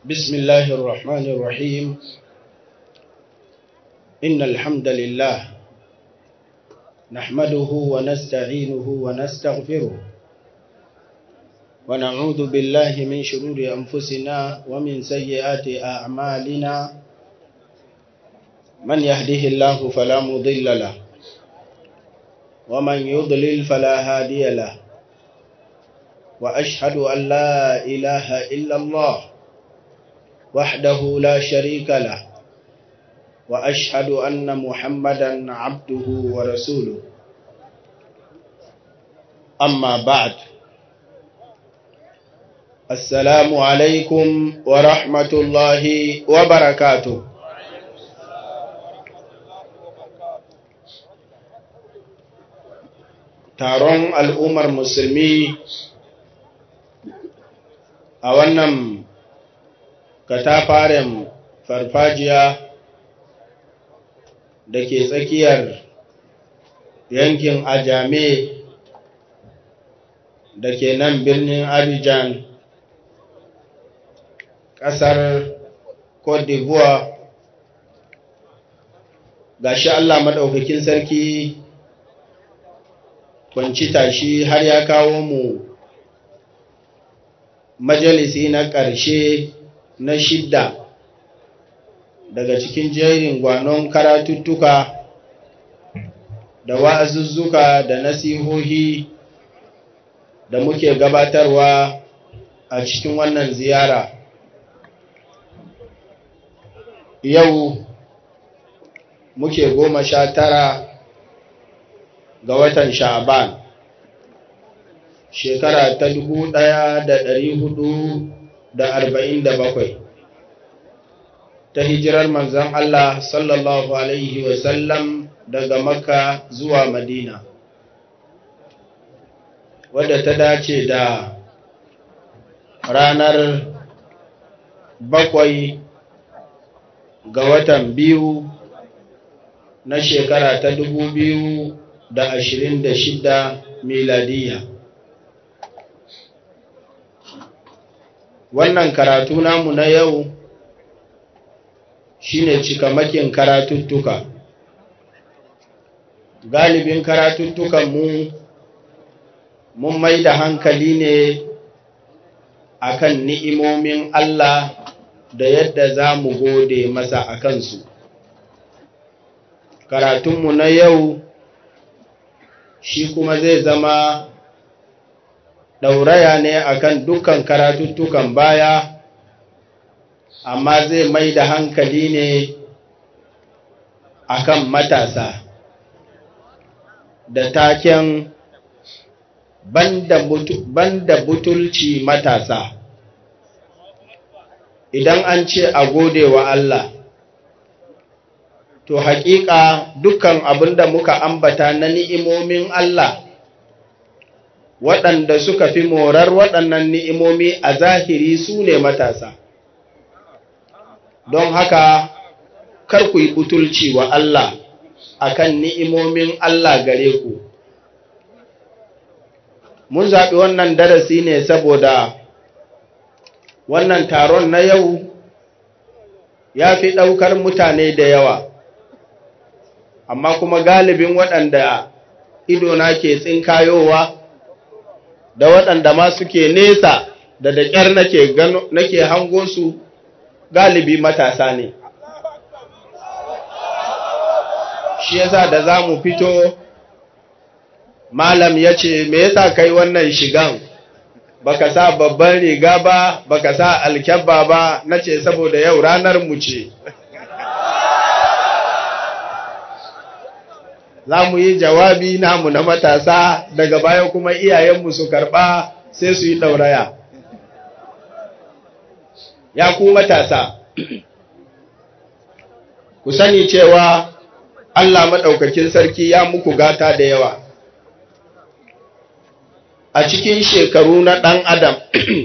بسم الله الرحمن الرحيم. إن الحمد لله نحمده ونستعينه ونستغفره ونعوذ بالله من شرور أنفسنا ومن سيئات أعمالنا. من يهده الله فلا مضل له ومن يضلل فلا هادي له، وأشهد أن لا إله إلا الله وحده لا شريك له، وأشهد أن محمدا عبده ورسوله. أما بعد، السلام عليكم ورحمة الله وبركاته. Taron al'ummar musulmi a wannan katafaren farfajiya da ke tsakiyar yankin Ajame da ke nan birnin Abidjan, ƙasar Cote d'Ivoire. Gashi Allah maɗaukakin sarki kwanci tashi har ya kawo mu majalisi na ƙarshe na 6 daga cikin jerin gwanon karatuttuka da wa'azuzzuka da nasihohi da muke gabatarwa a cikin wannan ziyara. Yau muke 19 ga watan Sha'ban, shekara ta 1447 ta hijirar manzon Allah sallallahu alaihi wasallam daga Makka zuwa Madina, wadda ta dace da ranar 7 ga watan 2 na shekara ta 2026 miladiya. Wannan karatu namu na yau shine cikamakin karatuttuka. Galibin karatuttukan mun mai da hankali ne akan ni'imomin Allah da yadda za mu gode masa a kansu. Karatunmu na yau shi kuma zai zama ɗauraya ne akan dukkan karatuttukan baya, amma zai mai da hankali ne akan matasa da taken banda butulci matasa. Idan an ce a gode wa Allah, to haƙiƙa dukkan abinda muka ambata na ni'imomin Allah, waɗanda suka fi morar waɗannan ni'imomi a zahiri su ne matasa. Don haka, kar ku yi butulci wa Allah akan ni'imomin Allah gare ku. Mun zaɓi wannan darasi ne saboda wannan taron na yau ya fi ɗaukar mutane da yawa, amma kuma galibin waɗanda idona ke tsinkayowa da waɗanda ma suke nesa da ƙyar nake hango su, galibi matasa ne. Shi yasa da za mu fito, malam ya ce, me yasa kai wannan shigan? Baka sa babban riga ba, baka sa alkyabba ba. Nace saboda yau ranar mu ce. Za mu yi jawabi namu na matasa, daga baya kuma iyayenmu su karɓa sai su yi ɗauraya. Ya ku matasa, ku sani cewa Allah maɗaukakin sarki ya muku gata da yawa. A cikin shekaru na ɗan adam,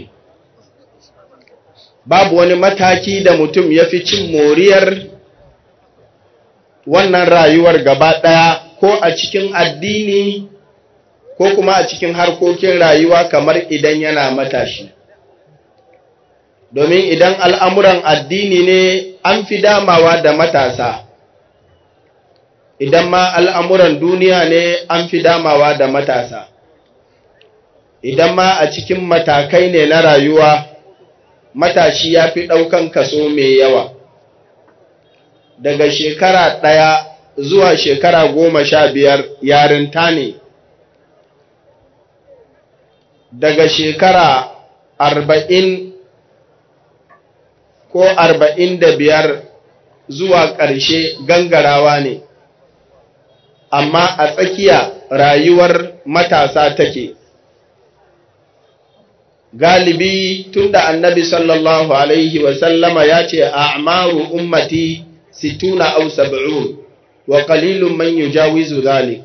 babu wani mataki da mutum ya fi cin moriyar wannan rayuwar gaba ɗaya, ko a cikin addini ko kuma a cikin harkokin rayuwa, kamar idan yana matashi. domin idan al'amuran addini ne an fi damawa da matasa, idan ma al'amuran duniya ne an fi damawa da matasa, idan ma a cikin matakai ne na rayuwa matashi ya fi ɗaukan kaso mai yawa. Daga shekara 1 zuwa shekara 15 yarinta ne, daga shekara 40 ko 45 zuwa ƙarshe gangarawa ne, amma a tsakiya rayuwar matasa take. Galibi tunda annabi sallallahu alaihi wasallama ya ce a'maru ummati 60 aw 70 wa qalilun man yujawizu dhalik,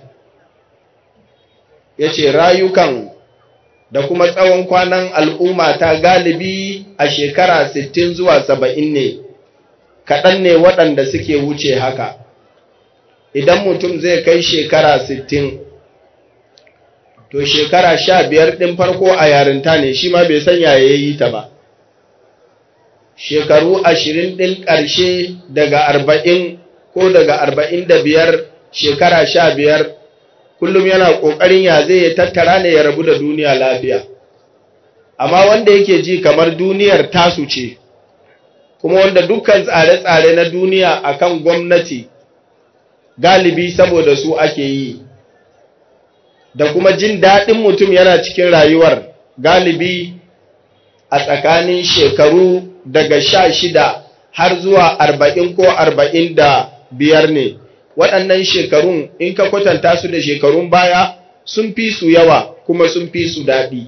yace rayukan da kuma tsawon kwanan al'umma ta galibi a shekara 60 zuwa 70 ne, kaɗan ne waɗanda suke wuce haka. Idan mutum zai kai shekara 60, to shekara 15 ɗin farko a yarinta ne, shi ma bai san yaya yi ta ba. Shekaru 20 ɗin ƙarshe daga 40 ko daga 45, shekara 15, kullum yana ƙoƙarin ya zai tattara ne ya rabu da duniya lafiya. Amma wanda yake ji kamar duniyar tasu ce, kuma wanda dukkan tsare-tsare na duniya akan gwamnati galibi saboda su ake yi, da kuma jin daɗin mutum yana cikin rayuwar galibi a tsakanin shekaru daga 16 har zuwa 40 ko 45 ne. Waɗannan shekarun in ka kwatanta su da shekarun baya sun fi su yawa kuma sun fi su daɗi.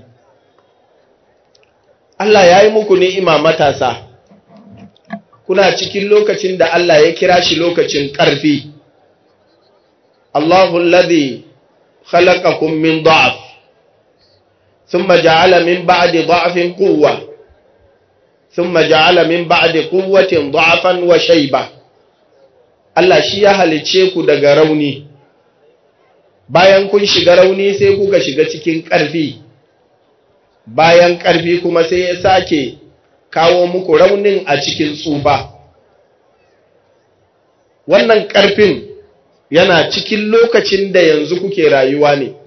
Allah ya yi muku ni'ima matasa, kuna cikin lokacin da Allah ya kira shi lokacin ƙarfi. Allahu alladhi khalaqakum min da'f thumma ja'ala min ba'di da'fin quwwa thumma ja'ala min ba'di quwwatin da'fan wa shayba. Allah shi ya halice ku daga rauni, bayan kun shiga rauni sai kuka shiga cikin ƙarfi, bayan ƙarfi kuma sai ya sake kawo muku raunin a cikin tsufa. Wannan ƙarfin yana cikin lokacin da yanzu kuke rayuwa ne.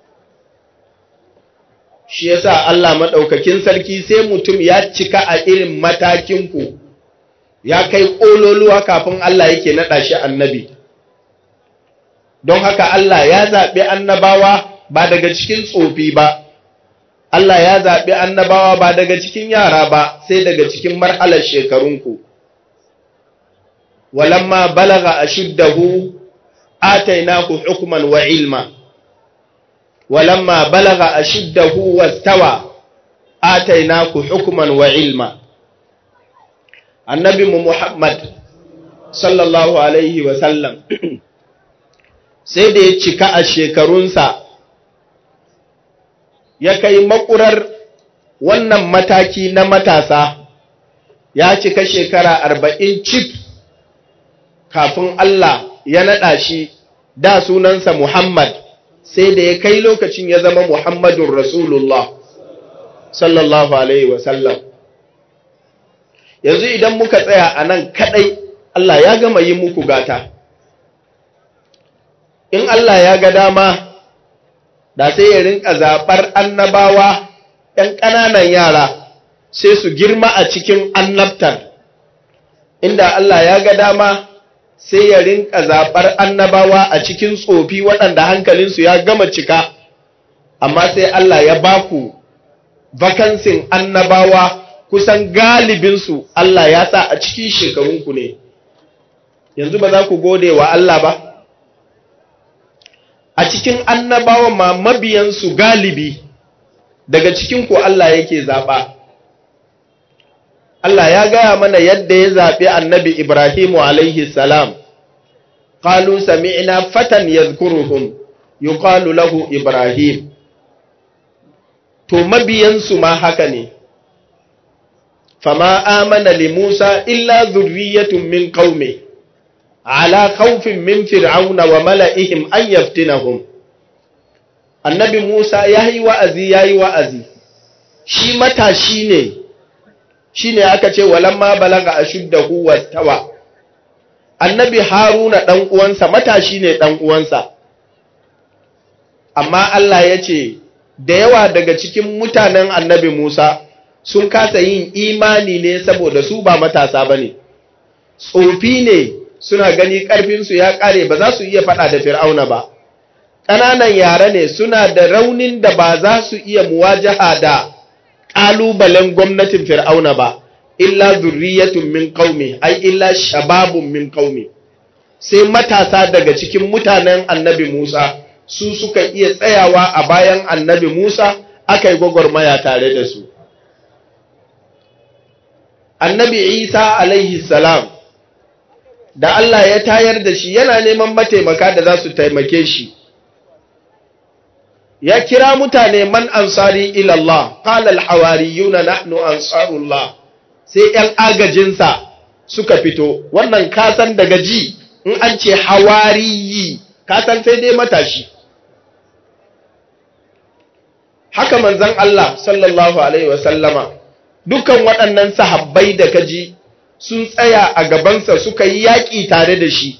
Shi yasa Allah maɗaukakin sarki sai mutum ya cika a irin matakinku, ya kai ƙololuwa kafin Allah yake naɗa shi annabi. Don haka Allah ya zaɓi annabawa ba daga cikin tsofi ba, Allah ya zaɓi annabawa ba daga cikin yara ba, sai daga cikin marhalar shekarunku. Walamma balaga ashuddahu atainahu hukman wa ilma, walamma balaga ashuddahu wastawa atainahu hukman wa ilma. Annabi Muhammad sallallahu alaihi wa sallam sai da ya cika a shekarunsa, ya kai makurar wannan mataki na matasa, ya cika shekara 40 cif kafin Allah ya naɗa shi. Da sunansa Muhammad, sai da ya kai lokacin ya zama Muhammadun Rasulullah sallallahu alaihi wasallam. Yanzu idan muka tsaya a nan kaɗai, Allah ya gama yi muku gata. In Allah ya ga dama, da sai ya rinka zaɓar annabawa ‘yan ƙananan yara sai su girma a cikin annabtar. Inda Allah ya ga dama sai ya rinka zaɓar annabawa a cikin tsofi waɗanda hankalinsu ya gama cika, amma sai Allah ya baku vakansin annabawa kusan galibinsu Allah ya sa a cikin shekarunku ne. Yanzu ba za ku gode wa Allah ba? A cikin annabawan ma mabiyansu galibi daga cikinku Allah yake zaɓa. Allah ya gaya mana yadda ya zaɓi annabi Ibrahimu alaihi salam. Qalu sami'na fatan yadhkuruhum yuqalu lahu Ibrahim. To mabiyansu ma haka ne. Fama amana li Musa illa dhurriyyatun min qaumi ala khawfin min fir'auna wa mala'ihim an yaftinahum. Annabi Musa yayi wa'azi, shi matashi ne, shine aka ce walamma balaga ashuddahu wastawa. Annabi Haruna dan uwansa matashi ne dan uwansa, amma Allah ya ce da yawa daga cikin mutanen Annabi Musa sun kasa yin imani ne saboda su ba matasa bane, tsofi ne, suna gani ƙarfinsu ya ƙare ba za su iya faɗa da Fir'auna ba, ƙananan yara ne, suna da raunin da ba za su iya muwajaha da ƙalubalen gwamnatin Fir'auna ba, illa zurriyatun min qaumi, ai illa shababun min qaumi. Sai matasa daga cikin mutanen Annabi Musa su suka iya tsayawa a bayan Annabi Musa, aka yi gwagwarmaya tare da su. Annabi Isa alaihi salam da Allah ya tayar da shi yana neman mataimaka da za su taimake shi. Ya kira mutane man ansari ila Allah, qala al-hawariyuna nahnu ansarullah. Sai ‘yan agajinsa suka fito, wannan kasan daga ji in an ce hawariyi, kasan sai dai matashi. Haka manzon Allah sallallahu Alaihi wasallama, dukan waɗannan sahabbai da kaji sun tsaya a gabansa suka yi yaƙi tare da shi.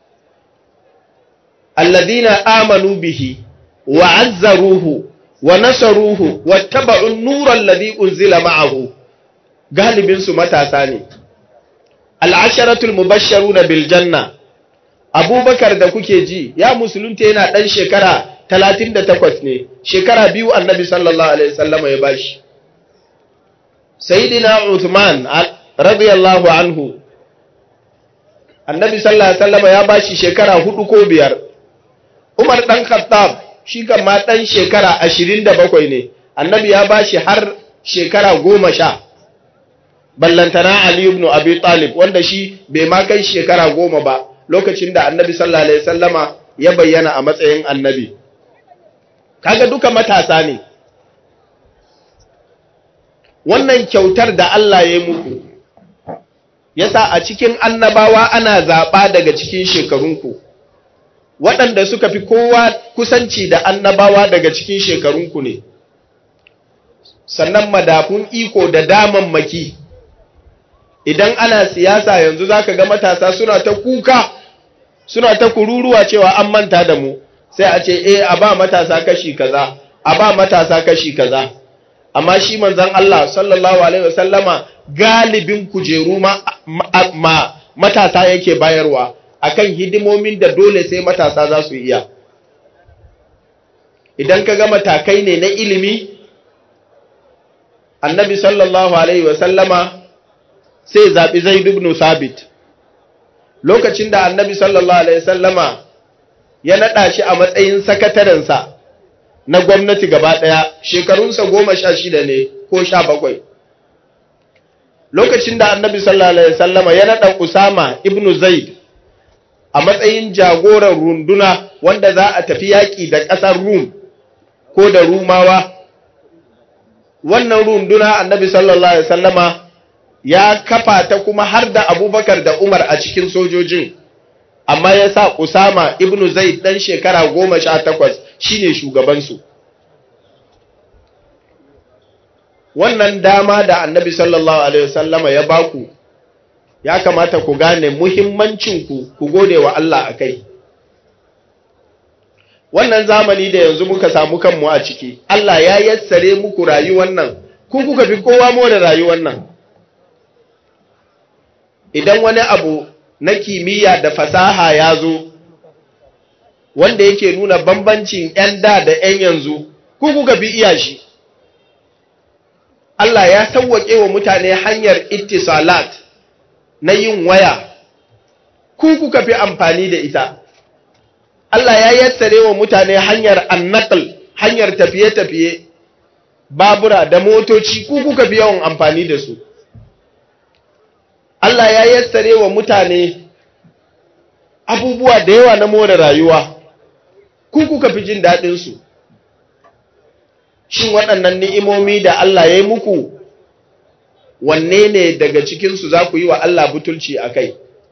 Alladina amanu bihi wa azzaruhu wa nasaruhu wa taba'un nuran ladhi unzila ma'ahu. Galibinsu matasa ne. Al'asharatul mubashsharuna bil janna. Abubakar da kuke ji ya musulunta yana ɗan shekara 38 ne, shekara 2 Annabi sallallahu alaihi wasallam ya bashi. Sayyidina Uthman radiyallahu anhu, Annabi sallallahu alaihi wasallam ya bashi shekara 4 ko 5. Umar dan Khattab shi ma dan shekara 27 ne, Annabi ya bashi har shekara 10. Ballantana Ali ibn Abi Talib wanda shi bai ma kai shekara 10 ba lokacin da Annabi sallallahu alaihi wasallama ya bayyana a matsayin annabi. Kaga duka matasa ne. Wannan kyautar da Allah ya yi muku yasa a cikin annabawa ana zaɓa daga cikin shekarunku, waɗanda suka fi kowa kusanci da annabawa daga cikin shekarunku ne, sannan madafun iko da damammaki. Idan ana siyasa yanzu za ka ga matasa suna ta kuka, suna ta kururuwa cewa an manta da mu, sai a ce a ba matasa kashi kaza, a ba matasa kashi kaza. Amma shi manzon Allah sallallahu alaihi wasallama galibin kujeru matasa yake bayarwa akan hidimomin da dole sai matasa za su iya. Idan ka ga matakai ne na ilimi, Annabi sallallahu alaihi wasallama sai zaɓi Zaid ibn Thabit. Lokacin da Annabi sallallahu alaihi wasallama ya naɗa shi a matsayin sakatarensa na gwamnati gaba ɗaya, shekarunsa 16 ne ko 17. Lokacin da Annabi sallallahu alaihi wasallama ya naɗa Usama ibn Zaid a matsayin jagoran runduna wanda za a tafi yaƙi da ƙasar Rum ko da Rumawa, wannan runduna Annabi sallallahu alaihi wasallama ya kafa ta kuma har da Abubakar da Umar a cikin sojojin, amma ya sa Usama ibn Zaid ɗan shekara 18 shine shugabansu. Wannan dama da Annabi sallallahu alaihi wasallama ya baku, ya kamata ku gane muhimmancinku, ku gode wa Allah a kai. Wannan zamani da yanzu muka samu kanmu a ciki, Allah ya yassare muku rayuwar nan, ku kuka fi kowa more rayuwar nan. Idan wani abu na kimiyya da fasaha ya zo, wanda yake nuna bambancin ‘yan da da ‘yan yanzu, ku kuka fi iya shi. Allah ya sauwaƙe wa mutane hanyar ittisalat na yin waya, ku kuka fi amfani da ita. Allah ya yassare wa mutane hanyar annaql, hanyar tafiye-tafiye, babura da motoci, ku kuka fi yawan amfani da su. Allah ya yassare wa mutane abubuwa da yawa na more rayuwa, ku kuka fi jin daɗinsu. Shin waɗannan ni'imomi da Allah ya yi muku, wanne ne daga cikinsu za ku yi wa Allah butulci a kai?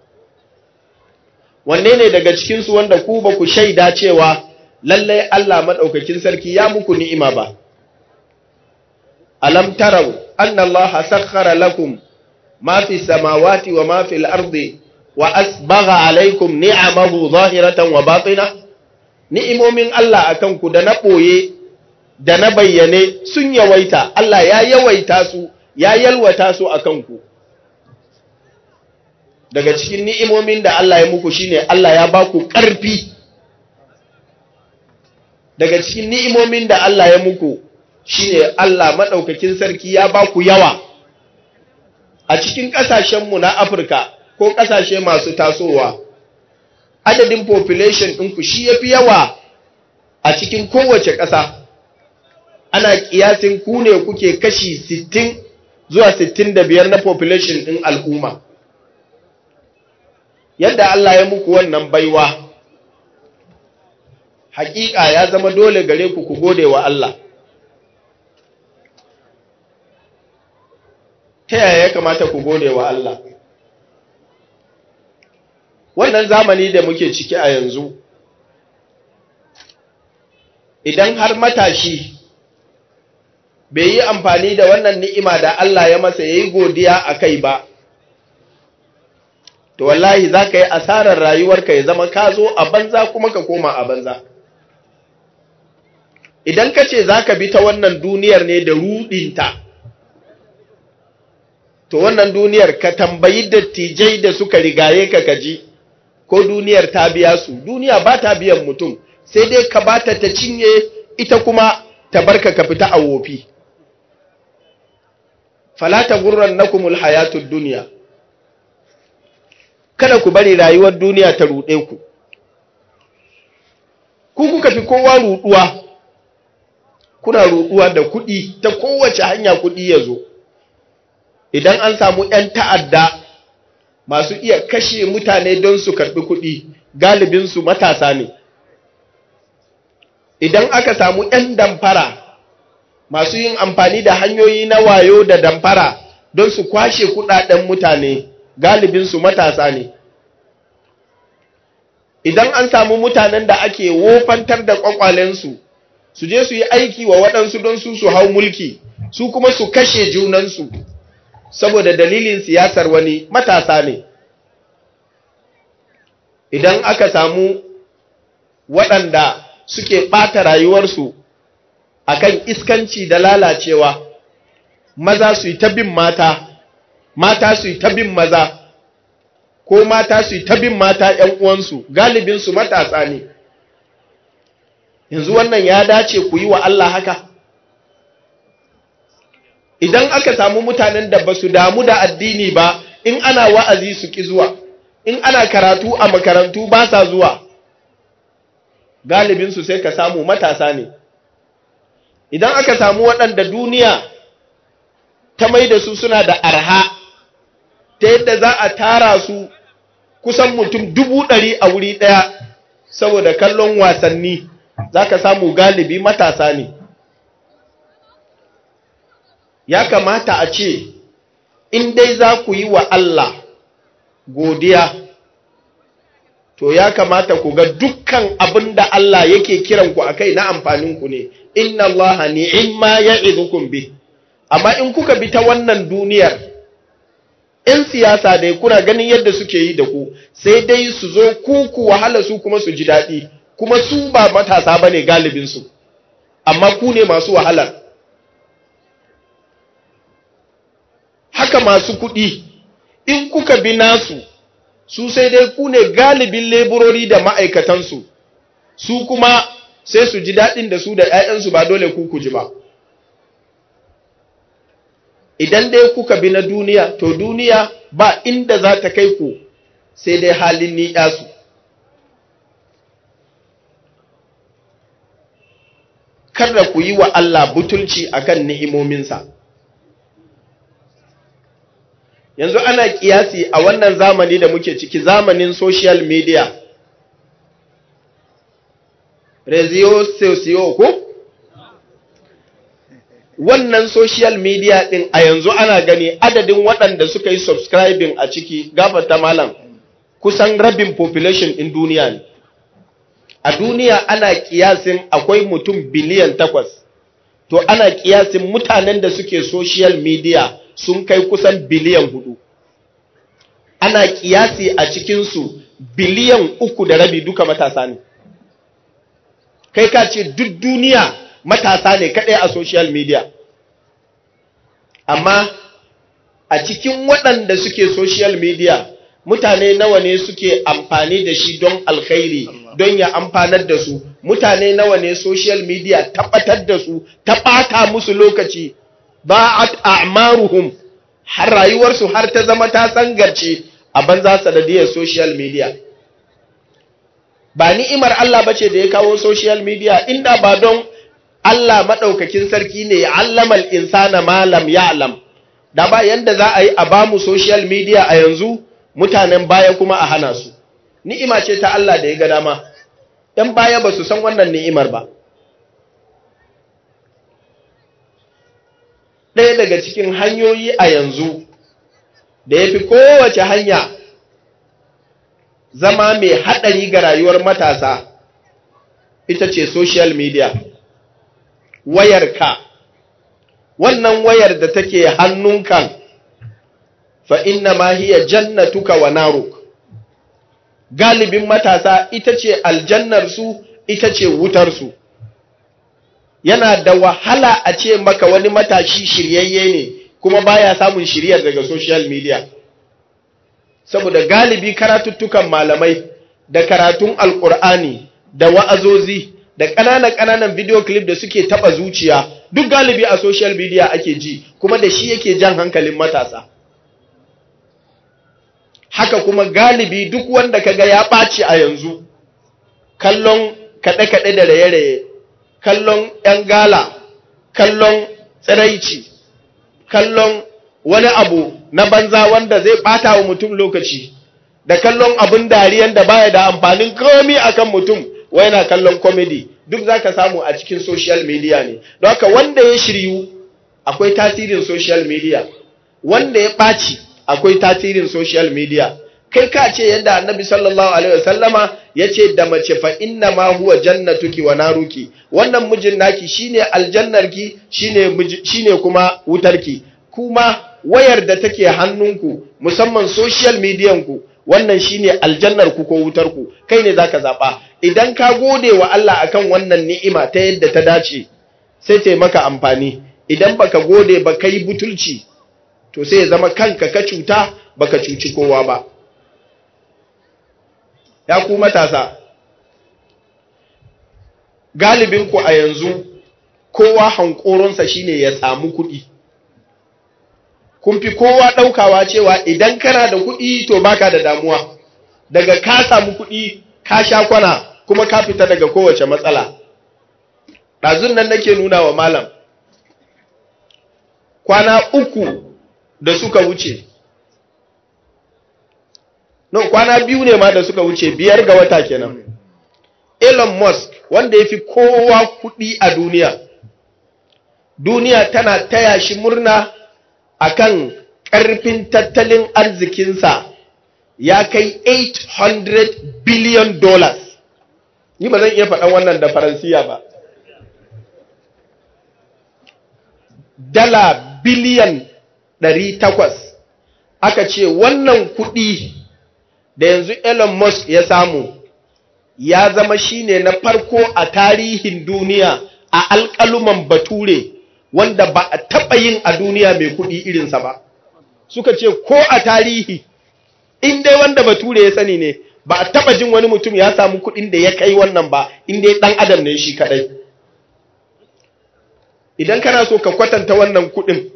Wanne ne daga cikinsu wanda ku ba ku shaida cewa lallai Allah maɗaukakin sarki ya muku ni'ima ba? alam tarau anna Allah sakhkhara lakum ma fi samawati wa ma fil ardi wa asbagha alaykum ni'amahu zahiratan wa batina. Ni'imomin Allah akan ku da na boye da na bayyane sun yawaita, Allah ya yawaita su, ya yalwata su akan ku. Daga cikin ni'imomin da Allah ya muku shine Allah ya ba ku ƙarfi. Daga cikin ni'imomin da Allah ya muku shine Allah madaukakin sarki ya ba ku yawa. A cikin ƙasashenmu na Afirka ko ƙasashe masu tasowa, adadin population ɗinku shi yafi yawa a cikin kowace ƙasa. Ana kiyasin ku ne kuke kashi 60 zuwa 65 na population ɗin al'umma. Yadda Allah ya muku wannan baiwa, hakika ya zama dole gare ku gode wa Allah. Ta yaya ya kamata ku gode wa Allah? Wannan zamani da muke ciki a yanzu, idan har matashi bai yi amfani da wannan ni'ima da Allah ya masa yayi godiya a kai ba, to wallahi za ka yi asarar rayuwarka ya zama ka zo a banza kuma ka koma a banza. Idan ka ce za ka bi ta wannan duniyar ne da ruɗinta, to wannan duniyar ka tambayi dattijai da suka rigaye ka kaji, ko duniyar ta biya su. Duniya ba ta biyan mutum, sai dai ka bata ta cinye, ita kuma ta barka ka fita a wofi. Fala taghurrannakumul hayatud dunya. Kada ku bari rayuwar duniya ta ruɗe ku. Ku kuka fi kowa ruɗuwa. Kuna ruɗuwa da kuɗi, ta kowace hanya kuɗi ya zo. Idan an samu ‘yan ta'adda masu iya kashe mutane don su karɓi kuɗi, galibinsu matasa ne. Idan aka samu ‘yan damfara masu yin amfani da hanyoyi na wayo da damfara don su kwashe kuɗaɗen mutane, galibinsu matasa ne. Idan an samu mutanen da ake wofantar da ƙwaƙwalensu, su je su yi aiki wa waɗansu don su hau mulki, su kuma su kashe junansu saboda dalilin siyasar wani, matasa ne. Idan aka samu waɗanda suke ɓata rayuwarsu akan iskanci da lalacewa, maza su yi ta bin mata, mata su yi ta bin maza, ko mata su yi ta bin mata ‘yan uwansu, galibinsu matasa ne. Yanzu wannan ya dace ku yi wa Allah haka? Idan aka samu mutanen da ba su damu da addini ba, in ana wa'azi su ki zuwa, in ana karatu a makarantu ba sa zuwa, galibinsu sai ka samu matasa ne. Idan aka samu waɗanda duniya ta mai da su suna da arha, ta yadda za a tara su kusan mutum 100,000 a wuri ɗaya saboda kallon wasanni, za ka samu galibi matasa ne. Ya kamata a ce, in dai za ku yi wa Allah godiya, to ya kamata ku ga dukkan abin da Allah yake kiranku a kai na amfaninku ne. Inna Allah ni'imma ya'idukum bi. Amma in kuka bi ta wannan duniyar, ‘yan siyasa dai kuna ganin yadda suke yi da ku, sai dai su zo ku wahala su kuma su ji daɗi, kuma su ba matasa ba ne galibinsu, amma ku ne masu wahalar. Haka masu kuɗi, in kuka bi nasu, su sai dai ku ne galibin leburori da ma'aikatansu, su kuma sai su ji daɗin da su da ‘ya'yansu ba dole ku ji ba. Idan dai kuka bi na duniya, to duniya ba inda za ta kai ku sai dai halin ni'yasu. Kada ku yi wa Allah butulci akan ni'imominsa. Yanzu ana kiyasi a wannan zamani da muke ciki, zamanin social media, Rezio Sosiyo ko? Wannan social media ɗin a yanzu ana gani adadin waɗanda suka yi subscribing a ciki, gafata malam, kusan rabin population ɗin duniya ne. A duniya ana kiyasin akwai mutum biliyan 8 to ana kiyasin mutanen da suke social media sun kai kusan biliyan 4. Ana kiyasi a cikinsu biliyan 3.5 duka matasa ne. Kai ka ce duk duniya matasa ne kaɗai a social media. Amma a cikin waɗanda suke social media, mutane nawa ne suke amfani da shi don alkhairi, don ya amfanar da su? Mutane nawa ne social media tabbatar da su, ta ɓata musu lokaci, ba'at a'maruhum, har rayuwarsu har ta zama ta sangarce a banza sanadiyar social media. Ba ni'imar Allah bace da ya kawo social media, inda ba don Allah maɗaukakin sarki ne ya allamal insana malam ya alam, da ba yanda za a yi a bamu social media a yanzu, mutanen baya kuma a hana su. Ni'ima ce ta Allah da ya ga dama. ‘Yan baya ba su san wannan ni'imar ba. Ɗaya daga cikin hanyoyi a yanzu da ya fi kowace hanya zama mai haɗari ga rayuwar matasa ita ce social media. Wayarka, wannan wayar da take hannunka, fa inna ma hiya jannatuka wa naruk. Galibin matasa ita ce aljannarsu, ita ce wutarsu. Yana da wahala a ce maka wani matashi shiryayye ne kuma baya samun shiryar daga social media. Saboda galibi karatuttukan malamai da karatun alkur'ani da wa'azozi da ƙananan video clip da suke taɓa zuciya, duk galibi a social media ake ji, kuma da shi yake jan hankalin matasa. Haka kuma galibi duk wanda kaga ya ɓaci a yanzu, kallon kaɗe-kaɗe da raye-raye, kallon ‘yan gala, kallon tsiraici, kallon wani abu na banza wanda zai ɓata wa mutum lokaci, da kallon abin dariyan da baya da amfanin komi akan mutum, wai na kallon comedy, duk zaka samu a cikin social media ne. Don haka wanda ya shiryu akwai tasirin social media, wanda ya ɓaci akwai tasirin social media. Kai ka ce yadda Annabi sallallahu alaihi wasallama yace da mace fa inna ma huwa jannatuki wa naruki, wannan mijin naki shine aljannarki, shine kuma wutarki. Kuma wayar da take hannunku, musamman social media ku, wannan shine aljannar ku ko wutar ku. Kai ne zaka zaba. Idan ka gode wa Allah akan wannan ni'ima ta yadda ta dace, sai ta maka amfani. Idan baka gode ba kai butulci, to sai ya zama kanka ka cuta, baka cuci kowa ba. Ya ku matasa, galibin ku a yanzu kowa hankoronsa shine ya samu kuɗi. Kun fi kowa ɗaukawa cewa idan kana da kuɗi to baka da damuwa. Daga ka samu kuɗi ka sha kwana kuma ka fita daga kowace matsala. Ɗazun nan nake nuna wa malam, kwana 3 da suka wuce, no, kwana 2 ne ma da suka wuce, 5 ga wata kenan. Elon Musk, wanda ya fi kowa kuɗi a duniya, duniya tana taya shi murna akan ƙarfin tattalin arzikinsa ya kai $800 billion. Ni ba zan iya faɗan wannan da Faransiya ba. Dala biliyan 800. Aka ce wannan kuɗi da yanzu Elon Musk ya samu ya zama shine na farko a tarihin duniya a alƙaluman bature wanda ba a taɓa yin a duniya mai kuɗi irinsa ba. Suka ce ko a tarihi, in dai wanda bature ya sani ne, ba a taɓa jin wani mutum ya samu kuɗin da ya kai wannan ba, in dai ɗan adam ne shi kaɗai. Idan kana so ka kwatanta wannan kuɗin,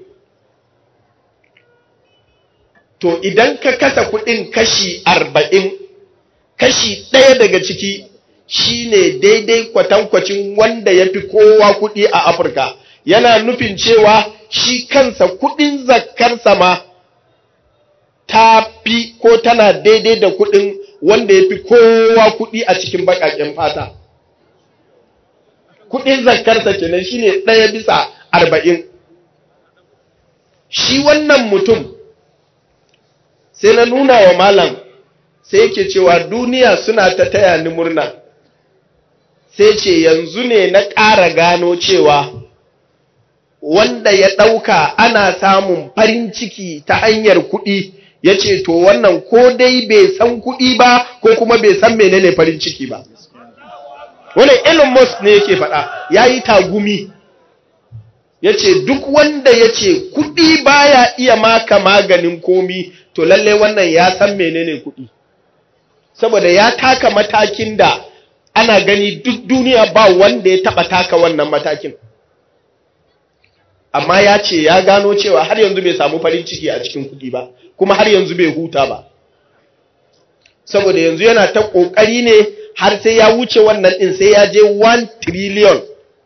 to idan ka kasa kuɗin kashi 40, kashi 1 daga ciki shine daidai kwatankwacin wanda ya fi kowa kuɗi a Afirka. Yana nufin cewa shi kansa kuɗin zakkarsa ma ta fi ko tana daidai da kuɗin wanda ya fi kowa kuɗi a cikin baƙaƙen fata. Kuɗin zakkarsa kenan shine 1/40. Shi wannan mutum, sai na nuna wa malam, sai yake cewa duniya suna ta taya ni murna. Sai ce yanzu ne na ƙara gano cewa wanda ya ɗauka ana samun farin ciki ta hanyar kuɗi, ya ce to wannan ko dai bai san kuɗi ba ko kuma bai san menene farin ciki ba. Wannan Elon Musk ne yake faɗa, ya yi tagumi, ya ce duk wanda ya ce kuɗi baya iya maka maganin komi, to lallai wannan ya san menene kuɗi. Saboda ya taka matakin da ana gani duk duniya ba wanda ya taɓa taka wannan matakin. Amma ya ce ya gano cewa har yanzu bai samu farin ciki a cikin kuɗi ba, kuma har yanzu bai huta ba. Saboda yanzu yana ta ƙoƙari ne har sai ya wuce wannan ɗin, sai ya je 1 trillion.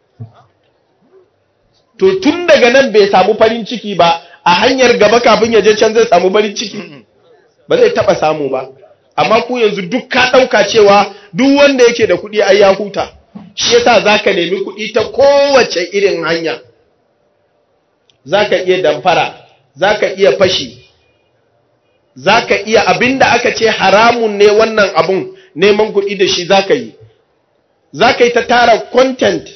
To tun daga nan bai samu farin ciki ba, a hanyar gaba kafin ya je can zai samu farin ciki, ba zai taɓa samu ba. Amma ku yanzu duk ka ɗauka cewa duk wanda yake da kuɗi ai ya huta, shi yasa za ka nemi kuɗi ta kowace irin hanya. Za ka iya damfara, za ka iya fashi, za ka iya abin da aka ce haramun ne wannan abun neman kuɗi da shi za ka yi. Za ka yi ta tara content,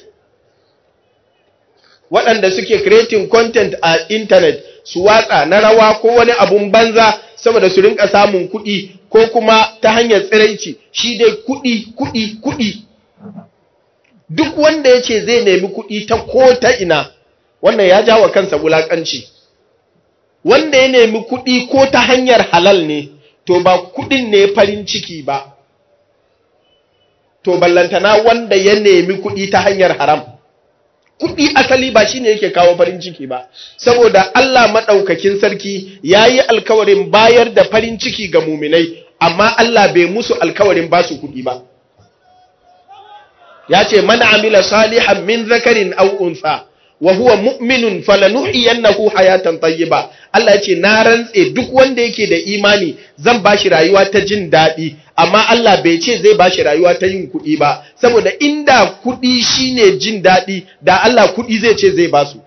waɗanda suke creating content a internet su watsa na rawa ko wani abun banza saboda su rinka samun kuɗi, ko kuma ta hanyar tsiraici, shi dai kuɗi. Duk wanda ya ce zai nemi kuɗi ta ko ta ina, wannan ya jawa kansa wulaƙanci. Wanda ya nemi kuɗi ko ta hanyar halal ne, to ba kuɗin ne farin ciki ba. To ballantana wanda ya nemi kuɗi ta hanyar haram. Kuɗi asali ba shine yake kawo farin ciki ba, saboda Allah maɗaukakin sarki ya yi alkawarin bayar da farin ciki ga muminai, amma Allah bai musu alkawarin ba su kuɗi ba. Ya ce, man amila salihan min zakarin aw unsa wa huwa mu'minun falanuhyiyannahu hayatan tayyiba. Allah ya ce na rantse duk wanda yake da imani zan bashi rayuwa ta jin daɗi, amma Allah bai ce zai bashi rayuwa ta yin kuɗi ba, saboda inda kuɗi shine jin daɗi da Allah kuɗi zai ce zai basu.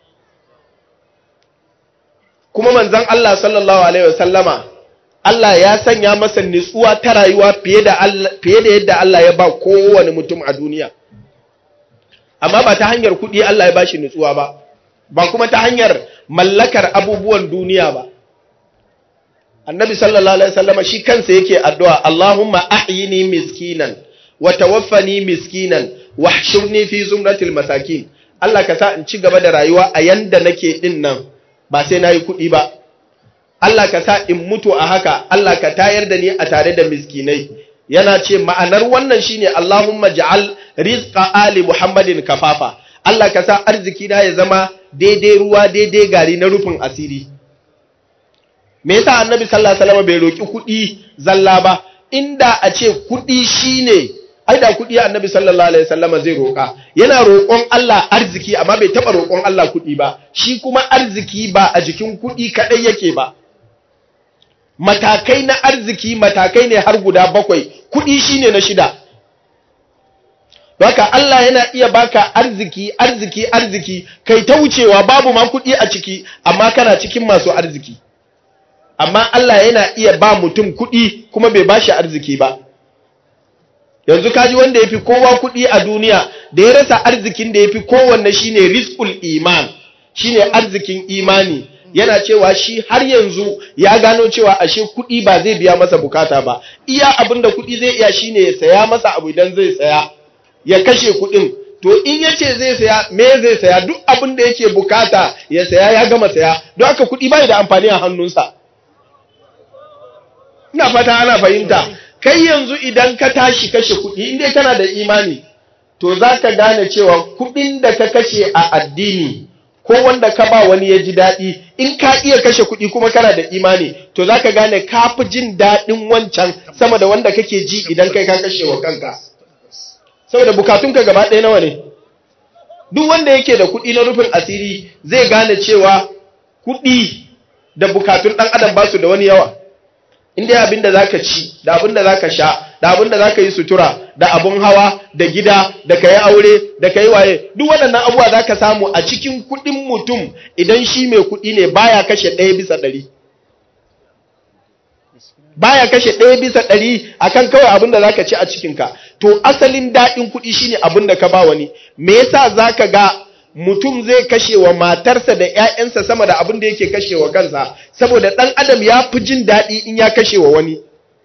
Kuma manzon Allah sallallahu alaihi wasallama, Allah ya sanya masa nutsuwa ta rayuwa fiye da yadda Allah ya ba kowane mutum a duniya. Amma ba ta hanyar kuɗi Allah ya bashi nutsuwa ba, ba kuma ta hanyar mallakar abubuwan duniya ba. Annabi sallallahu alaihi wasallam shi kansa yake addu'a, Allahumma ahyini miskinan wa tawaffani miskinan wahshurni fi zumratil masakin. Allah ka sa in ci gaba da rayuwa a yanda nake din nan, ba sai nayi kuɗi ba. Allah ka sa in mutu a haka, Allah ka tayar da ni a tare da miskinai. Yana ce ma'anar wannan shine Allahumma ja'al rizqa ali Muhammadin kafafa. Allah ka sa arziki na ya zama daidai ruwa daidai gari na rufin asiri. Me yasa Annabi sallallahu alaihi wasallam bai roki kuɗi zalla ba? Inda a ce kuɗi shine, ai da kuɗi Annabi sallallahu alaihi wasallam zai roka. Yana roƙon Allah arziki amma bai taba roƙon Allah kuɗi ba. Shi kuma arziki ba a jikin kuɗi kadai yake ba. Matakai na arziki matakai ne har guda 7, kuɗi shine na 6. Haka Allah yana iya baka arziki kai ta wucewa babu ma kuɗi a ciki, amma kana cikin masu arziki. Amma Allah yana iya ba mutum kuɗi kuma bai bashi arziki ba. Yanzu kaji wanda yafi kowa kuɗi a duniya, da ya rasa arzikin da yafi kowanne shine rizqul iman, shine arzikin imani. Yana cewa shi har yanzu ya gano cewa ashe kuɗi ba zai biya masa bukata ba. Iya abinda kuɗi zai iya shine ya saya masa abu idan zai saya, ya kashe kuɗin. To in yace zai saya, me zai saya? Duk abin da yake bukata ya saya ya gama saya. Don haka kuɗi bai da amfani a hannunsa. Ina fata ana fahimta. Kai yanzu idan ka tashi kashe kuɗi, in dai kana da imani, to za ka gane cewa kuɗin da ka kashe a addini ko wanda ka ba wani ya ji daɗi, in ka iya kashe kuɗi kuma kana da imani, to za ka gane ka fi jin daɗin wancan sama da wanda kake ji idan kai ka kashe wa kanka. Saboda bukatunka gaba ɗaya nawa ne? Duk wanda yake da kuɗi na rufin asiri zai gane cewa kuɗi da bukatun ɗan adam ba su da wani yawa. Inda abin da za ka ci, da abin da za ka sha, da abin da za ka yi sutura, da abin hawa, da gida, da ka yi aure, da ka yi waye, duk waɗannan abubuwa za ka samu a cikin kuɗin mutum idan shi mai kuɗi ne baya kashe 1/100. Baya kashe 1/100 akan kawai abin da za ka ci a cikinka. To asalin daɗin kuɗi shine abin da ka ba wani. Me yasa za ka ga mutum zai kashe wa matarsa da ‘ya'yansa sama da abin da yake kashe wa kansa, saboda ɗan adam ya fi jin daɗi in ya kashe wa wani.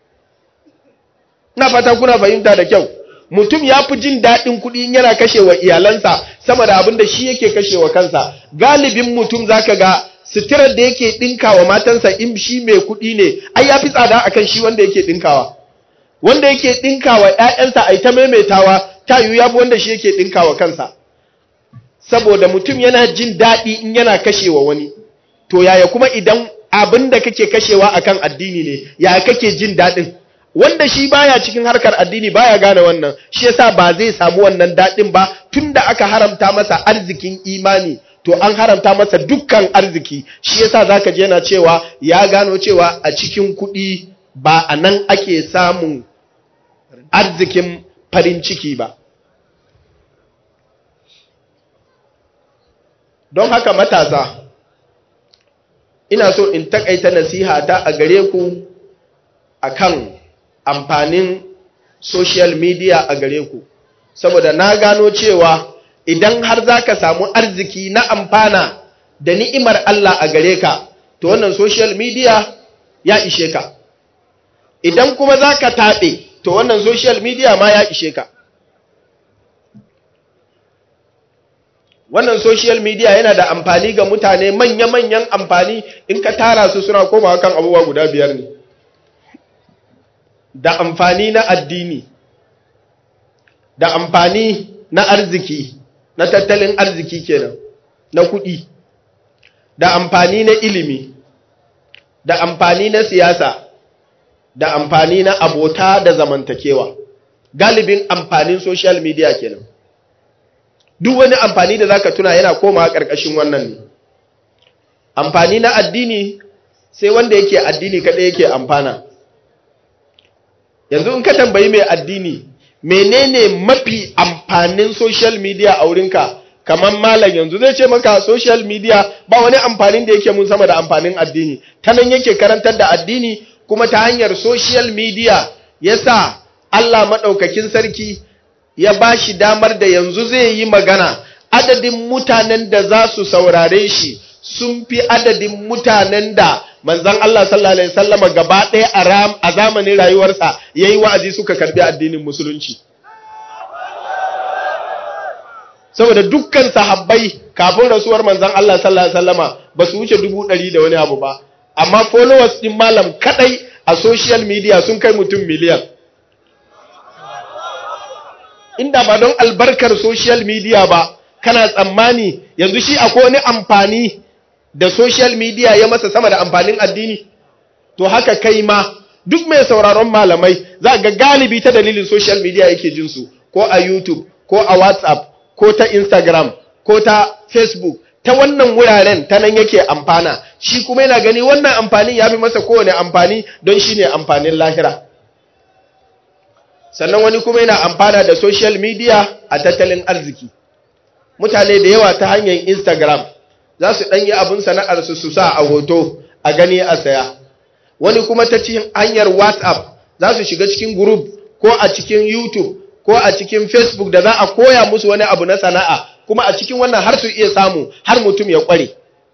Na fata kuna fahimta da kyau. Mutum ya fi jin daɗin kuɗi in yana kashe wa iyalansa sama da abin da shi yake kashe wa kansa. Galibin mutum za ka ga suturar da yake ɗinka wa matansa in shi mai kuɗi ne, ai ya fi tsada akan shi wanda yake ɗinkawa. Wanda yake ɗinka wa ‘ya'yansa ai ta maimaitawa, ta yiwu ya fi wanda shi yake ɗinka wa kansa. Saboda mutum yana jin daɗi in yana kashewa wani, to yaya kuma idan abin da kake kashewa akan addini ne, yaya kake jin daɗin? Wanda shi baya cikin harkar addini baya gane wannan, shi yasa ba zai samu wannan daɗin ba, tunda aka haramta masa arzikin imani, to an haramta masa dukkan arziki. Shi yasa zaka je yana cewa ya gano cewa a cikin kuɗi ba a nan ake samun arzikin farin ciki ba. Don haka matasa, ina so in takaita nasiha ta a gare ku akan amfanin social media a gare ku, saboda na gano cewa idan har za ka samu arziki na amfana da ni'imar Allah a gare ka, to wannan social media ya ishe ka. Idan kuma za ka taɓe, to wannan social media ma ya ishe ka. Wannan social media yana da amfani ga mutane, manya-manyan amfani. In ka tara su suna komawa kan abubuwa guda 5 ne. Da amfani na addini, da amfani na arziki, na tattalin arziki kenan, na kuɗi, da amfani na ilimi, da amfani na siyasa, da amfani na abota da zamantakewa. Galibin amfanin social media kenan. Duk wani amfani da zaka tuna yana komawa ƙarƙashin wannan ne. Amfani na addini sai wanda yake addini kaɗai yake amfana. Yanzu in ka tambayi mai addini, menene mafi amfanin social media a wurinka? Kamar malam yanzu zai ce maka social media ba wani amfanin da yake mun sama da amfanin addini. Ta nan yake karantar da addini, kuma ta hanyar social media yasa Allah maɗaukakin sarki ya ba shi damar da yanzu zai yi magana, adadin mutanen da za su saurare shi sun fi adadin mutanen da manzon Allah sallallahu alaihi wasallama gaba ɗaya a zamanin rayuwarsa yayi wa'azi suka karbi addinin musulunci. Saboda dukkan sahabbai kafin rasuwar manzon Allah sallallahu alaihi wasallama ba su wuce 100 da wani abu ba, amma followers din malam kadai a social media sun kai mutum miliyan. Inda ba don albarkar social media ba, kana tsammani yanzu shi akwai wani amfani da social media ya masa sama da amfanin addini? To haka kai ma duk mai sauraron malamai za ga galibi ta dalilin social media yake jin su, ko a YouTube, ko a WhatsApp, ko ta Instagram, ko ta Facebook. Ta wannan wuraren ta nan yake amfana, shi kuma yana gani wannan amfanin ya fi masa kowane amfani don shi ne amfanin lahira. Sannan wani kuma yana amfana da social media a tattalin arziki. Mutane da yawa ta hanyar Instagram za su ɗanyi abin sana'arsu su sa a hoto a gani a saya. Wani kuma ta cikin hanyar WhatsApp za su shiga cikin group, ko a cikin YouTube, ko a cikin Facebook da za a koya musu wani abu na sana'a, kuma a cikin wannan har su iya samu, har mutum ya ƙware.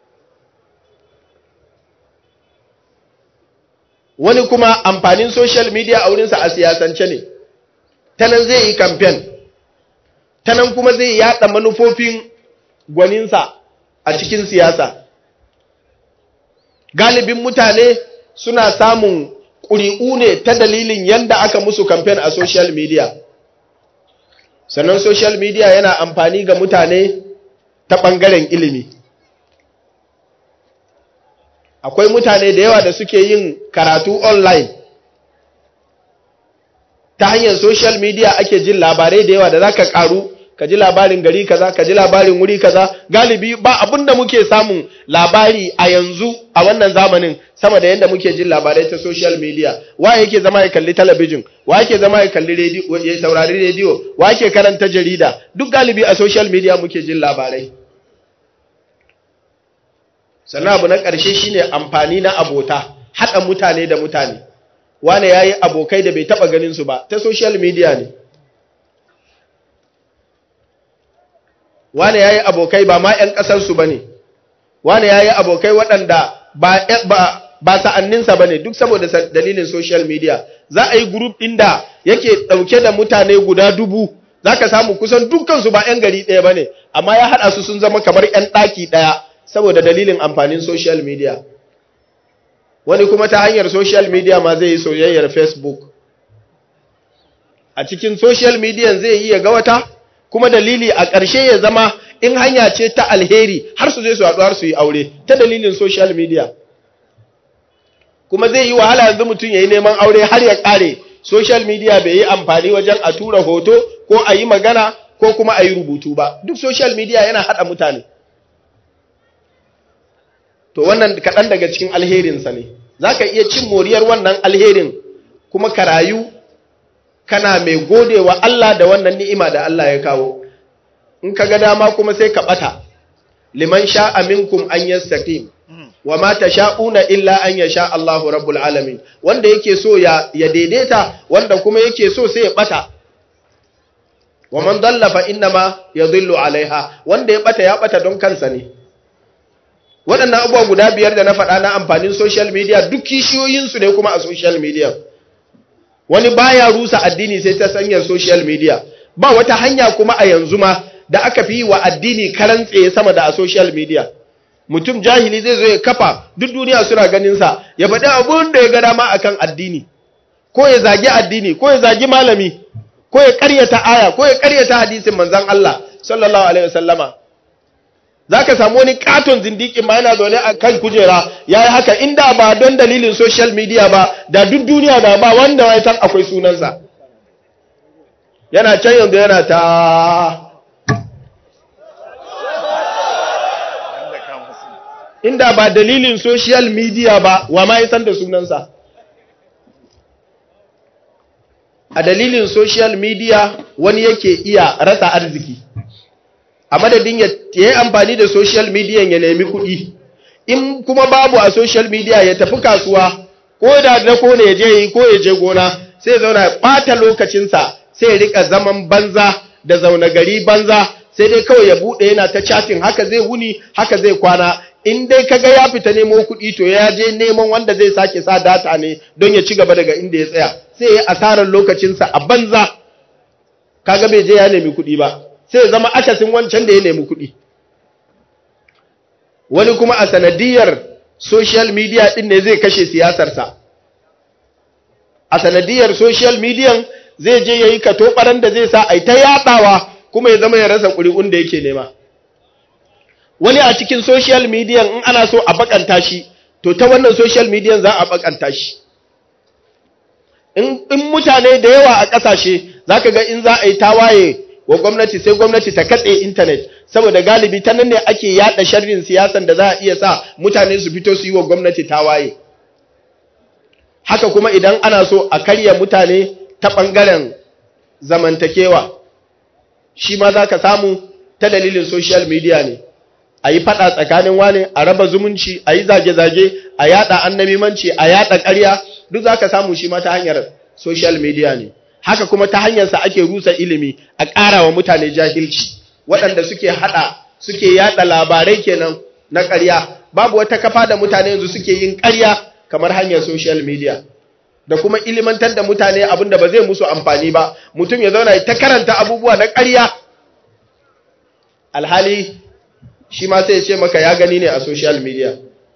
Wani kuma amfanin social media a wurinsa a siyasance ne. Ta nan zai yi kamfen, ta nan kuma zai yaɗa manufofin gwaninsa a cikin siyasa. Galibin mutane suna samun ƙuri'u ne ta dalilin yanda aka musu kamfen a social media. Sannan social media yana amfani ga mutane ta ɓangaren ilimi. Akwai mutane da yawa da suke yin karatu online. Ta hanyar social media ake jin labarai da yawa da za ka ƙaru, ka ji labarin gari kaza, ka ji labarin wuri kaza. Galibi ba abin da muke samun labari a yanzu a wannan zamanin sama da yadda muke jin labarai ta social media. Wa yake zama ya kalli talabijin, wa yake zama ya kalli rediyo, ya saurari rediyo, wa yake karanta jarida, duk galibi a social media muke jin labarai. Sannan abu na ƙarshe shine amfani na abota, haɗa mutane da mutane. Wane ya yi abokai da bai taɓa ganin su ba ta social media ne. wane yayi abokai ba ma ƴan ƙasar su bane, wane yayi abokai waɗanda ba sa'anninsa bane, duk saboda dalilin social media. Za a yi group ɗin da yake ɗauke da mutane guda 1000, zaka samu kusan dukkan su ba ƴan gari ɗaya bane, amma ya haɗa su sun zama kamar ƴan ɗaki ɗaya saboda dalilin amfanin social media. Wani kuma ta hanyar social media ma zai yi soyayyar Facebook. A cikin social media zai yi ya ga wata, kuma dalili a ƙarshe ya zama in hanya ce ta alheri har su zai su haɗu har su yi aure ta dalilin social media. Kuma zai yi wahala yanzu mutum ya yi neman aure har ya ƙare, social media bai yi amfani wajen a tura hoto ko a yi magana ko kuma a yi rubutu ba. Duk social media yana haɗa mutane. To wannan kaɗan daga cikin alherinsa ne. Za ka iya cin moriyar wannan alherin kuma ka rayu kana mai godewa Allah da wannan ni'ima da Allah ya kawo. In ka ga dama kuma sai ka ɓata. Liman sha'a minkum an yastaqim wa ma tasha'una illa an yasha Allahu rabbul alamin. Wanda yake so ya daidaita, wanda kuma yake so sai ya ɓata. Wa man dalla fa innama yadhillu alaiha. Wanda ya ɓata don kansa ne. Waɗannan abubuwa guda 5 da na faɗa na amfanin social media duk kishiyoyinsu ne kuma a social media. Wani baya rusa addini sai ta sanyar social media. Ba wata hanya kuma a yanzu ma da aka fi wa addini karan tsaye sama da a social media. Mutum jahili zai zo ya kafa, duk duniya suna ganinsa, ya faɗi abun da ya ga dama akan addini, ko ya zagi addini, ko ya zagi malami, ko ya ƙaryata aya, ko ya ƙaryata hadisin manzon Allah sallallahu alaihi wasallama. Za ka samu wani katon zindikin ma yana zaune a kan kujera ya yi haka, inda ba don dalilin social media ba, da duk duniya da ba wanda ya san akwai sunansa. Yana can yanzu yana ta inda ba dalilin social media ba, wa ma ya san da sunansa. A dalilin social media wani yake iya rasa arziki. A madadin ya yi amfani da social media ya nemi kuɗi, in kuma babu a social media ya tafi kasuwa, ko da na kone ya je yi ko ya je gona, sai ya zauna ya ɓata lokacinsa, sai ya rika zaman banza da zaune gari banza, sai dai kawai ya buɗe yana ta chatting, haka zai wuni, haka zai kwana. In dai kaga ya fita nemo kuɗi to ya je neman wanda zai sake sa data ne don ya ci gaba daga inda ya tsaya, sai ya asarar lokacinsa a banza, kaga bai je ya nemi kuɗi ba. Sai ya zama akasin wancan da ya nemi kuɗi. Wani kuma a sanadiyar social media ɗin ne zai kashe siyasarsa. A sanadiyar social media zai je ya yi katoɓaran da zai sa a ta yaɗawa kuma ya zama ya rasa ƙuri'un da yake nema. Wani a cikin social media in ana so a bakanta shi, to ta wannan social media za a bakanta shi. In mutane da yawa a ƙasashe za ka ga in za a yi tawaye wa gwamnati sai gwamnati ta katse intanet, saboda galibi ta nan ne ake yada sharrin siyasan da za a iya sa mutane su fito su yi wa gwamnati tawaye. Haka kuma idan ana so a karya mutane ta ɓangaren zamantakewa, shi ma za ka samu ta dalilin social media ne. A yi faɗa tsakanin wane, a raba zumunci, a yi zage-zage, a yada annabimanci, a yada ƙarya, duk za ka samu shi ma ta hanyar social media ne. Haka kuma ta hanyarsa ake rusa ilimi, a ƙara wa mutane jahilci. Waɗanda suke yada labarai kenan na ƙarya. Babu wata kafa da mutane yanzu suke yin ƙarya kamar hanyar social media. Da kuma ilimantar da mutane abin da ba zai musu amfani ba. Mutum ya zauna ta karanta abubuwa na ƙarya. Alhali shi ma sai ya ce maka ya gani ne a social media.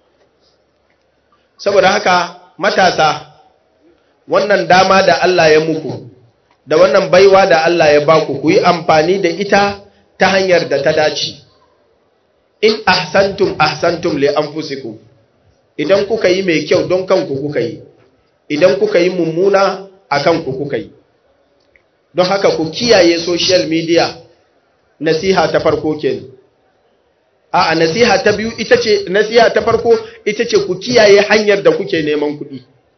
Saboda haka matasa, wannan dama da Allah ya muku, da wannan baiwa da Allah ya baku, ku yi amfani da ita ta hanyar da ta dace. In ahsantum li anfusikum. Idan kuka yi mai kyau don kanku kuka yi, idan kuka yi mummuna a kanku kuka yi. Don haka ku kiyaye social media. Nasiha ta farko kenan. Nasiha ta farko ita ce ku kiyaye hanyar da kuke neman kuɗi.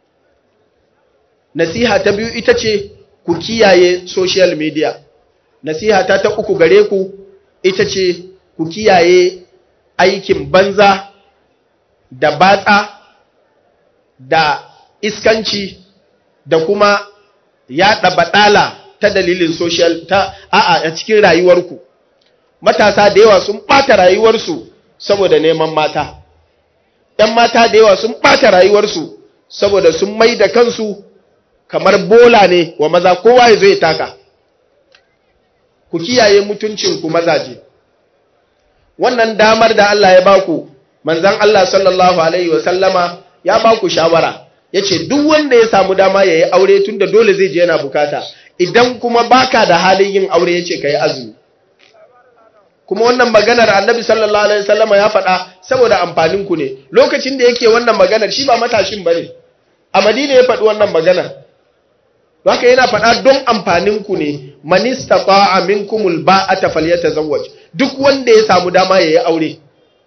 Nasiha ta biyu ita ce ku kiyaye social media. Nasiha ta uku gare ku ita ce ku kiyaye aikin banza da batsa da iskanci da kuma yaɗa baɗala ta dalilin social a cikin rayuwarku. matasa da yawa sun ɓata rayuwarsu saboda neman mata, ‘yan mata da yawa sun ɓata rayuwarsu saboda sun mai da kansu kamar bola ne wa maza, kowa ya zo ya taka. Ku kiyaye mutuncinku mazaje. Wannan damar da Allah ya baku, manzan Allah sallallahu Alaihi wasallama ya baku shawara, ya ce duk wanda ya samu dama ya yi aure tun da dole zai je yana bukata, idan kuma baka da halin yin aure ya ce ka yi azumi. Kuma wannan maganar annabi sallallahu Alaihi wasallama ya faɗa saboda amfaninku ne, lokacin da yake wannan maganar shi ba matashin ba ne, a Madina ya faɗi wannan maganar. Haka yana faɗa don amfaninku ne, man istata'a minkumul ba'ata falyatazawwaj, duk wanda ya samu dama ya yi aure.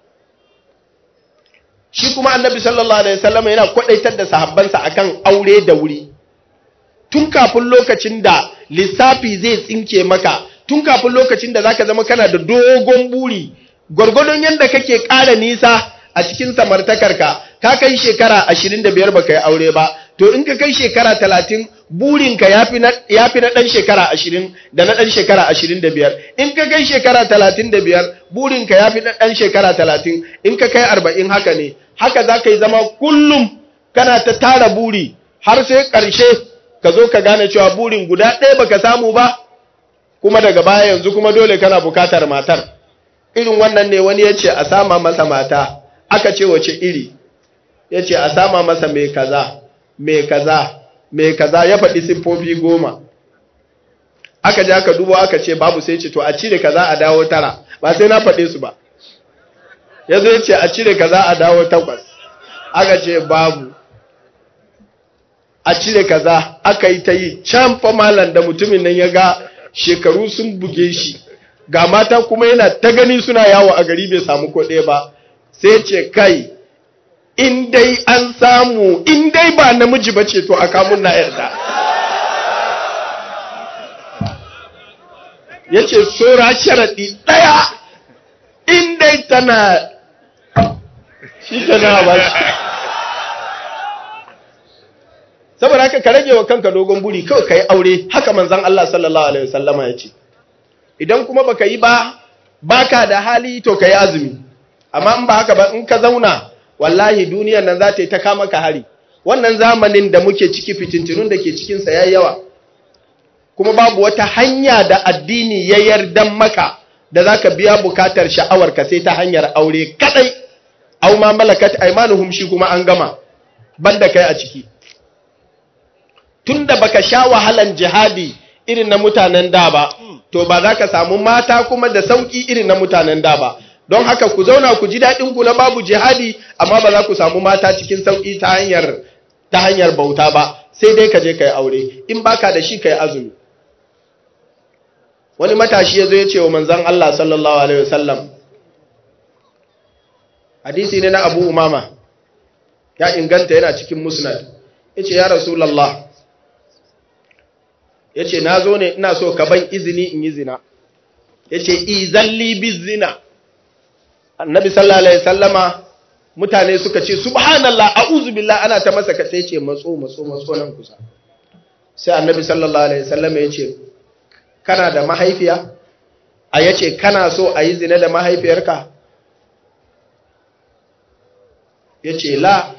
Shi kuma annabi sallallahu Alaihi wasallam yana kwadaitar da sahabbansa akan aure da wuri. Tun kafin lokacin da lissafi zai tsinke maka, tun kafin lokacin da zaka zama kana da dogon buri, gwargwadon yanda kake ƙara nisa a cikin samartakarka, ka kai shekara 25 baka yi aure ba, to in ka kai shekara 30 burinka yafi na ɗan shekara 20 da na ɗan shekara 25. In ka kai shekara 35 burinka yafi na ɗan shekara 30. In ka kai 40 haka ne. Haka za ka yi zama kullum kana ta tara buri har sai ƙarshe ka zo ka gane cewa burin guda ɗaya baka samu ba, kuma daga baya yanzu kuma dole kana bukatar matar. Irin wannan ne wani ya ce a sama masa mata, aka ce wace iri, ya ce a sama masa mai kaza, mai kaza, mai kaza, ya faɗi siffofi 10. Aka ji aka dubo aka ce babu, sai ce to a cire kaza a dawo 9, ba sai na faɗe su ba. Ya zo ya ce a cire kaza a dawo 8, aka ce babu, a cire kaza, aka yi ta yi can fa malam da mutumin nan ya ga shekaru sun buge shi, ga mata kuma yana ta gani suna yawo a gari bai samu ko ɗaya ba, sai ce kai in dai an samu, in dai ba namiji ba ce to a kamun na yarda. Ya ce tsora sharaɗi ɗaya, in dai tana shi tana ba shi. Saboda haka ka rage wa kanka dogon buri, kawai ka yi aure, haka manzan Allah sallallahu Alaihi wasallama ya ce. Idan kuma baka yi ba, baka da hali to ka yi azumi. Amma in ba haka ba, in ka zauna, wallahi duniyar nan za ta yi ta kama ka hari. Wannan zamanin da muke ciki, fitintunun da ke cikinsa ya yi yawa. Kuma babu wata hanya da addini ya yardan maka da za ka biya bukatar sha'awarka sai ta hanyar aure kadai. Au ma malakat aimanuhum, shi kuma an gama, banda kai a ciki. Tunda baka sha wahalan jihadi irin na mutanen da ba, to ba za ka samu mata kuma da sauki irin na mutanen da ba. Don haka ku zauna ku ji daɗin ku na babu jihadi, amma ba za ku samu mata cikin sauki ta hanyar bauta ba, sai dai ka je kai aure, in baka da shi kai azumi. Wani matashi ya zo ya ce wa manzon Allah sallallahu alaihi wasallam, hadisi ne na Abu Umama, ya inganta yana cikin Musnad. Yace ya Rasulullah, yace na zo ne ina so ka ban izini in yi zina. Yace izalli bizina. Annabi sallallahu alaihi wasallama, mutane suka ce subhanallah a'udhu billahi, ana ta masa kace, yace matso nan kusa. Sai Annabi sallallahu alaihi wasallama yace kana da mahaifiya? A yace kana so a yi zina da mahaifiyarka? Yace la.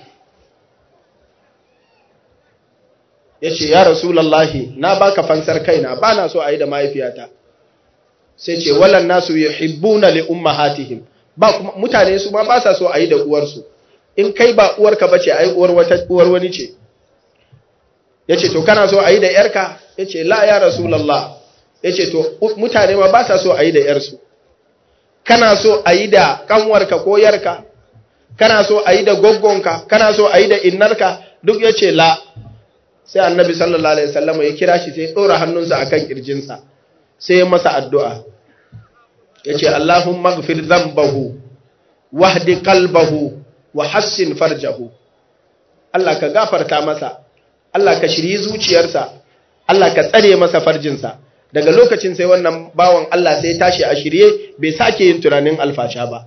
Yace ya Rasulullahi, na baka fansar kaina, bana so a yi da mahaifiyata. Sai ce wallan nasu yuhibbuna li ummahatihim, ba kuma mutane su ma ba sa so a yi da uwarsu. In kai ba uwarka bace, ai uwar wani ce. Yace to kana so a yi da yarka? Yace la ya Rasulullah. Yace to mutane ma ba sa so a yi da yarsu. Kana so a yi da kanwarka ko yarka? Kana so a yi da goggonka? Kana so a yi da innarka? Duk yace la. Sai Annabi sallallahu alaihi wasallam ya kira shi, sai ya dora hannunsa akan kirjinsa, sai ya masa addu'a. Yace Allahumma ighfir dhanbahu wahdi qalbahu wa hassin farjahu. Allah ka gafarta masa, Allah ka shirye zuciyarsa, Allah ka tsare masa farjinsa. Daga lokacin sai wannan bawan Allah sai tashi a shirye, bai sake yin tunanin alfasha ba.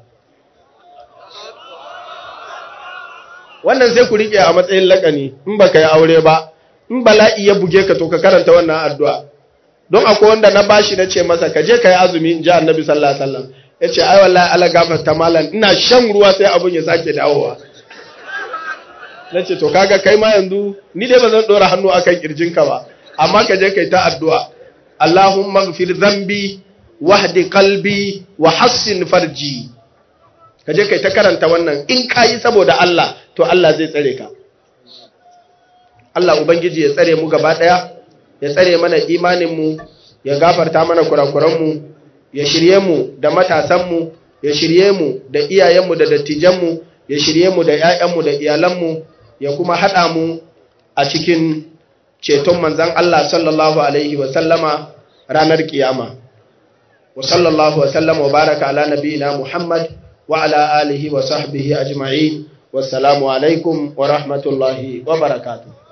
Wannan sai ku rike a matsayin lakani, in baka yi aure ba, in bala'i ya buge ka to ka karanta wannan addu'a. don akwai wanda na bashi na ce masa ka je ka yi azumi in ji annabi sallallahu alaihi wasallam ya ce ai wallahi ala gafarta malam ina shan ruwa sai abun ya sake dawowa. Na ce to kaga kai ma yanzu ni dai ba zan dora hannu akan kirjinka ba, amma ka je kai ta addu'a Allahumma ighfir dhanbi wahdi qalbi wa hassin farji. Ka je kai ta karanta wannan, in ka yi saboda Allah to Allah zai tsare ka. Allah ubangiji ya tsare mu gaba daya, ya tsare mana imanin mu, ya gafarta mana kurakuran mu, ya shirye mu da matasan mu, ya shirye mu da iyayen mu da dattijan mu, ya shirye mu da ƴaƴan mu da iyalan mu, ya kuma hada mu a cikin ceton manzon Allah sallallahu alaihi wa sallama ranar kiyama. Wa sallallahu wa sallama wa baraka ala nabiyina Muhammad wa ala alihi wa sahbihi ajma'in. Wassalamu alaikum wa rahmatullahi wa barakatuh.